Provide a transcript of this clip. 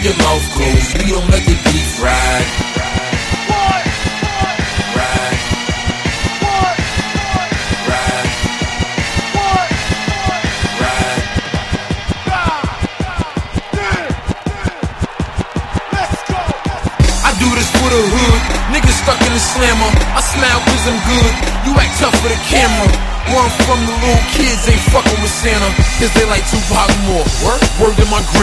your mouth closed. We don't let the beef ride. For the hood, niggas stuck in the slammer. I smile cause I'm good, you act tough for the camera. One from the little kids ain't fucking with Santa, cause they like Tupac more. Word to my grandma.